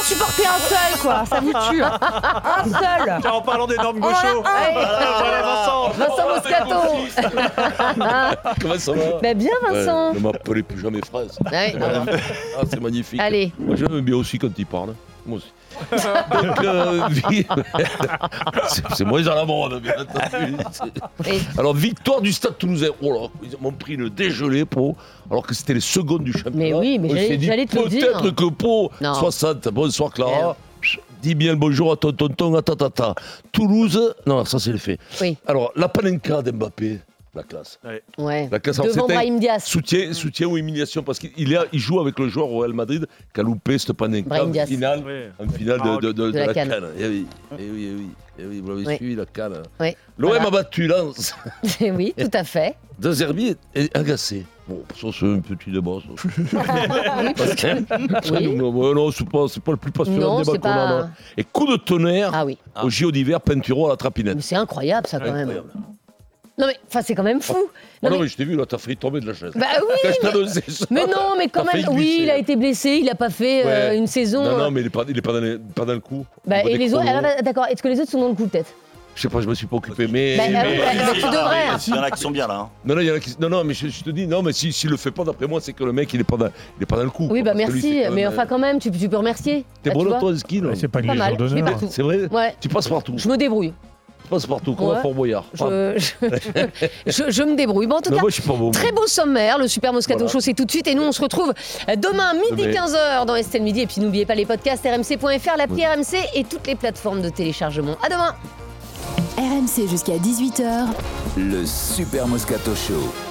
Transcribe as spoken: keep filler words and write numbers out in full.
supporter un seul, quoi. Ça vous tue. Hein. Un seul. Tiens, en parlant d'énormes gauchos. Voilà, Vincent Moscato. Comment ça va? Bah bien, Vincent. Ouais, ne m'appelez plus jamais France. Ouais, ah, c'est magnifique. Allez. Moi, j'aime bien aussi quand il parle. Moi aussi. Donc, euh, c'est, c'est moins à la mode, bien entendu. Oui. Alors, victoire du Stade Toulousain. Oh là, ils m'ont pris le dégelé, Pau, alors que c'était les secondes du championnat. Mais oui, mais On j'allais, s'est dit, j'allais te le dire. peut-être que Pau, Non. soixante. Bonsoir, Clara. Dis bien le bonjour à ton tonton, à ta tata. Toulouse, non, ça c'est le fait. Oui. Alors, la panenka d'Mbappé, la classe. Ouais. Ouais. La classe, alors, Devant c'était Brahim Diaz. Soutien, soutien ou humiliation, parce qu'il est, il joue avec le joueur au Real Madrid qui a loupé cette panenka Brahim en Diaz. finale, Oui. en finale de, de, de, de la la Cannes. Cannes. Eh oui, eh oui, eh oui, eh oui, vous l'avez Oui. suivi, la Cannes. Oui. L'O M Voilà. a battu Lens. Oui, tout à fait. De Zerbi est agacé. Bon, ça c'est un petit débat. Ça. Parce que, Oui. non, ouais, non, c'est pas, c'est pas le plus passionnant Non, débat c'est qu'on a. pas- là. Et coup de tonnerre Ah oui. au J O d'hiver, Pinturo à la trapinette. Mais c'est incroyable, ça, quand même. Incroyable. Non, mais enfin, c'est quand même fou. Ah Non, non, mais- mais je t'ai vu, là, t'as failli tomber de la chaise. Bah oui, Quand je mais... t'annonçais ça. mais non, mais quand t'as même, failli oui, glisser. il a été blessé, il a pas fait euh, Ouais. une saison. Non, euh, non, mais il est pas, il est pas, dans, les- pas dans le coup. Bah, On voit et des les autres, chronos. alors, d'accord, est-ce que les autres sont dans le coup, peut-être? Je sais pas, je me suis pas occupé, mais. Bah, mais- ah oui, bah, bah, tu devrais. hein. Il y en a qui sont bien là. Hein. Non, non, il y en a qui- non, non, mais je, je te dis, non, mais s'il si, le fait pas, d'après moi, c'est que le mec, il est pas dans, il est pas dans le coup. Oui, quoi, bah parce que lui, merci, c'est quand mais même, enfin, euh, quand même, tu, tu peux remercier. T'es Bah, bon tu vois. toi, au ski, non? Ouais, c'est pas une Pas mal, légende je vais d'honneur. partout. C'est vrai? Ouais, Tu passes partout. je me débrouille. Tu passes partout, comme Ouais. un Fort Boyard. Je, je, je- je me débrouille. Bon, en tout Mais cas, moi, je suis pas bon. très beau sommaire. Le Super Moscato Voilà. Show, c'est tout de suite. Et nous, on se retrouve demain, midi Demain. quinze heures, dans Estelle Midi. Et puis, n'oubliez pas les podcasts R M C point F R, l'appli R M C et toutes les plateformes de téléchargement. À demain! R M C jusqu'à dix-huit heures. Le Super Moscato Show.